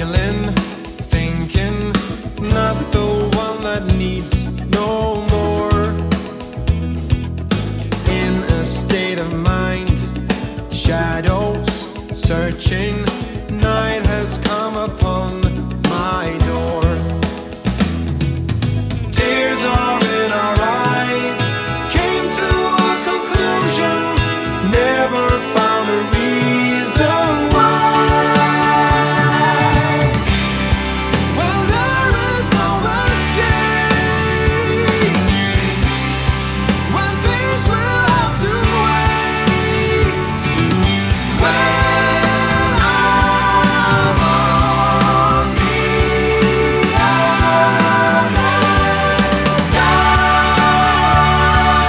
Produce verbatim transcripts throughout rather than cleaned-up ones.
feeling, thinking, not the one that needs no more. In a state of mind, shadows searching, night has come upon my door. Tears are in our eyes, came to a conclusion, never found a reason why. Well, there is no escape, when things will have to wait. When I'm on the other side.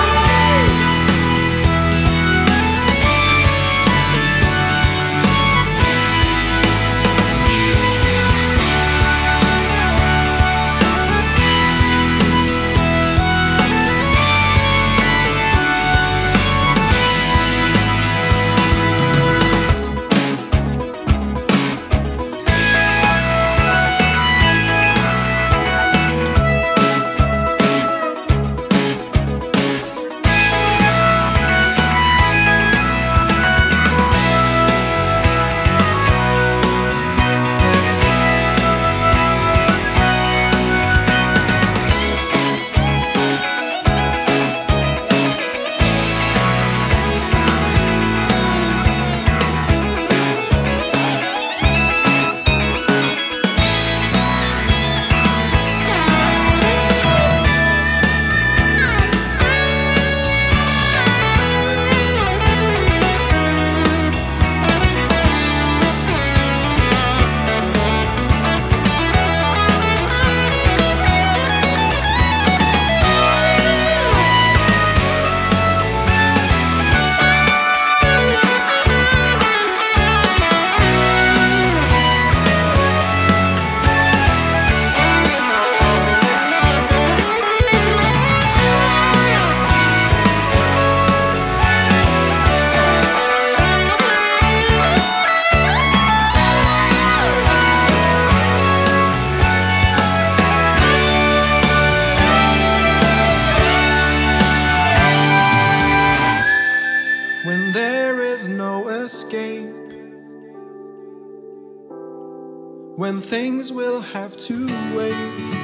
When there is no escape, when things will have to wait.